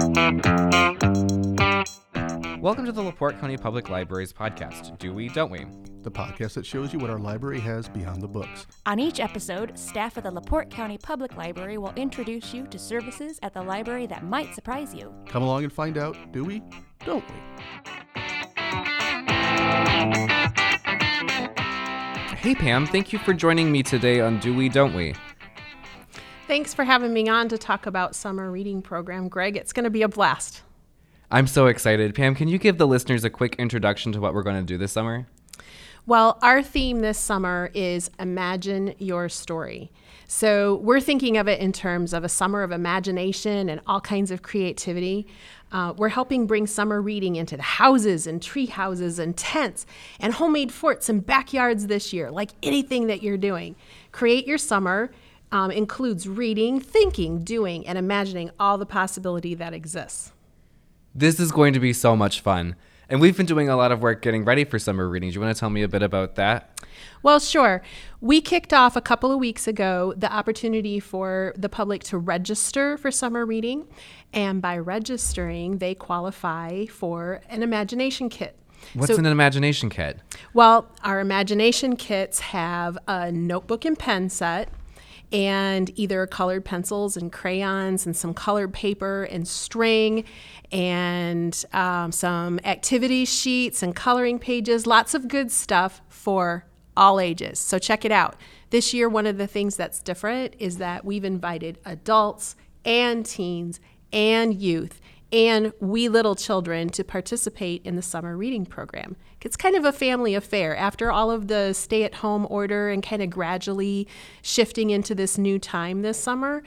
Welcome to the LaPorte County Public Library's podcast, Do We, Don't We? The podcast that shows you what our library has beyond the books. On each episode, staff at the LaPorte County Public Library will introduce you to services at the library that might surprise you. Come along and find out, do we, don't we? Hey Pam, thank you for joining me today on Do We, Don't We? Thanks for having me on to talk about summer reading program, Greg. It's going to be a blast. I'm so excited. Pam, can you give the listeners a quick introduction to what we're going to do this summer? Well, our theme this summer is Imagine Your Story. So we're thinking of it in terms of a summer of imagination and all kinds of creativity. We're helping bring summer reading into the houses and tree houses and tents and homemade forts and backyards this year, like anything that you're doing. Create Your Summer includes reading, thinking, doing, and imagining all the possibility that exists. This is going to be so much fun. And we've been doing a lot of work getting ready for summer reading. Do you want to tell me a bit about that? Well, sure. We kicked off a couple of weeks ago the opportunity for the public to register for summer reading. And by registering, they qualify for an imagination kit. What's an imagination kit? Well, our imagination kits have a notebook and pen set, and either colored pencils and crayons and some colored paper and string and some activity sheets and coloring pages, lots of good stuff for all ages. So check it out. This year, one of the things that's different is that we've invited adults and teens and youth and wee little children to participate in the summer reading program. It's kind of a family affair. After all of the stay-at-home order and kind of gradually shifting into this new time this summer,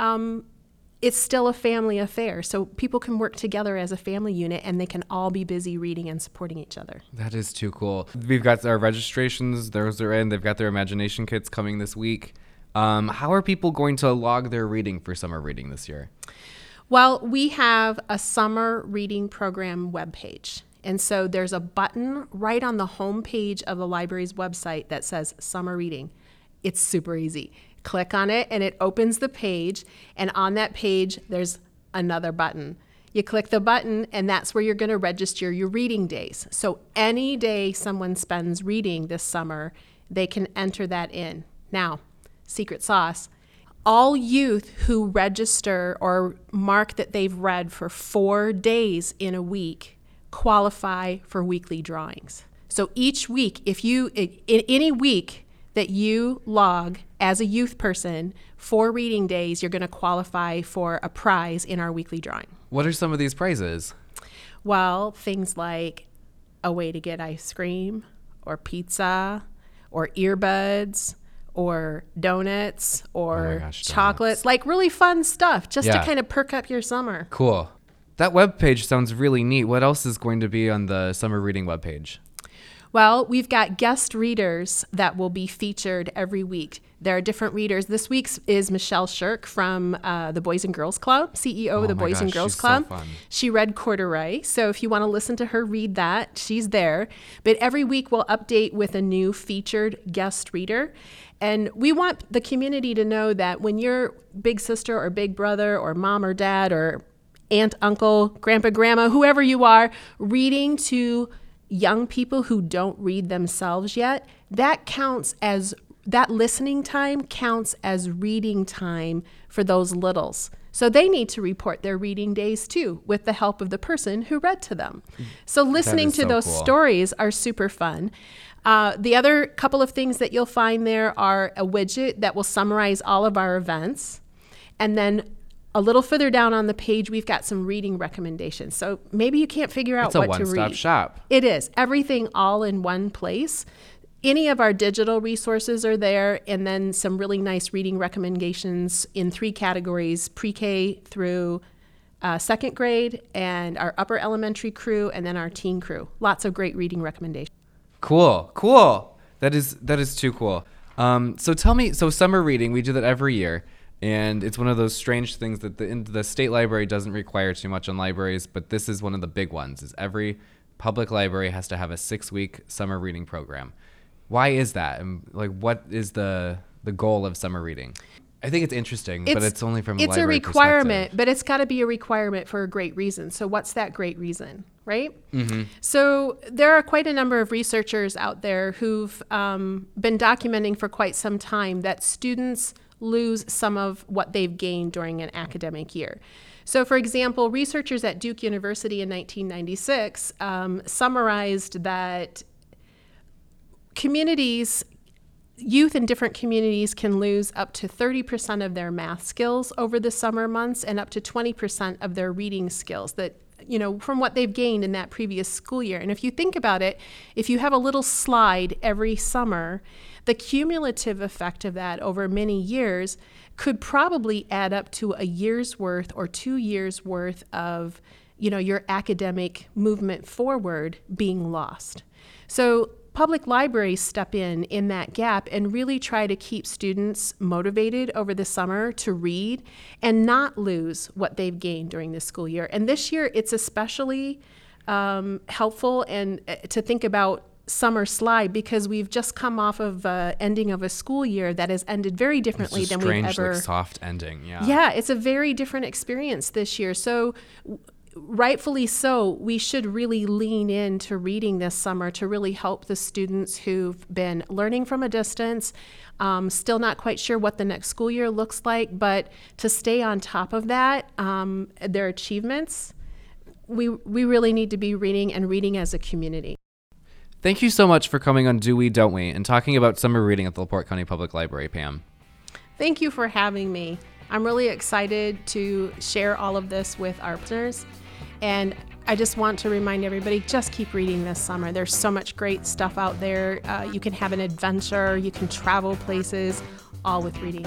it's still a family affair. So people can work together as a family unit and they can all be busy reading and supporting each other. That is too cool. We've got our registrations. Those are in. They've got their imagination kits coming this week. How are people going to log their reading for summer reading this year? Well, we have a summer reading program webpage. And so there's a button right on the home page of the library's website that says summer reading. It's super easy. Click on it and it opens the page. And on that page, there's another button. You click the button and that's where you're going to register your reading days. So any day someone spends reading this summer, they can enter that in. Now, secret sauce. All youth who register or mark that they've read for 4 days in a week qualify for weekly drawings. So each week, in any week that you log as a youth person 4 reading days, you're going to qualify for a prize in our weekly drawing. What are some of these prizes? Well, things like a way to get ice cream or pizza or earbuds or donuts or chocolates, like really fun stuff just to kind of perk up your summer. Cool. That webpage sounds really neat. What else is going to be on the summer reading webpage? Well, we've got guest readers that will be featured every week. There are different readers. This week's is Michelle Shirk from the Boys and Girls Club, CEO of the Boys and Girls Club. So fun. She read Corduroy, so if you want to listen to her read that, she's there. But every week we'll update with a new featured guest reader. And we want the community to know that when your big sister or big brother or mom or dad or aunt, uncle, grandpa, grandma, whoever you are, reading to young people who don't read themselves yet, that listening time counts as reading time for those littles. So they need to report their reading days too, with the help of the person who read to them. So listening to those stories are super fun. The other couple of things that you'll find there are a widget that will summarize all of our events. And then a little further down on the page, we've got some reading recommendations. So maybe you can't figure out what to read. It's a one-stop shop. It is. Everything all in one place. Any of our digital resources are there, and then some really nice reading recommendations in 3 categories, pre-K through second grade, and our upper elementary crew, and then our teen crew. Lots of great reading recommendations. Cool. That is too cool. So tell me, summer reading, we do that every year. And it's one of those strange things that the state library doesn't require too much on libraries, but this is one of the big ones, is every public library has to have a 6-week summer reading program. Why is that? And what is the goal of summer reading? I think it's interesting, but it's only from a it's a library requirement, perspective. but it's got to be a requirement for a great reason. So what's that great reason, right? So there are quite a number of researchers out there who've been documenting for quite some time that students lose some of what they've gained during an academic year. So, for example, researchers at Duke University in 1996 summarized that youth in different communities can lose up to 30% of their math skills over the summer months and up to 20% of their reading skills from what they've gained in that previous school year. And if you think about it, if you have a little slide every summer, the cumulative effect of that over many years could probably add up to a year's worth or 2 years worth of, your academic movement forward being lost. So public libraries step in that gap and really try to keep students motivated over the summer to read and not lose what they've gained during the school year. And this year, it's especially helpful and to think about summer slide because we've just come off of ending of a school year that has ended very differently than we've ever. Soft ending. Yeah. Yeah, it's a very different experience this year. So rightfully so, we should really lean into reading this summer to really help the students who've been learning from a distance, still not quite sure what the next school year looks like, but to stay on top of that, their achievements, we really need to be reading and reading as a community. Thank you so much for coming on Do We, Don't We and talking about summer reading at the LaPorte County Public Library, Pam. Thank you for having me. I'm really excited to share all of this with our listeners. And I just want to remind everybody, just keep reading this summer. There's so much great stuff out there. You can have an adventure, you can travel places, all with reading.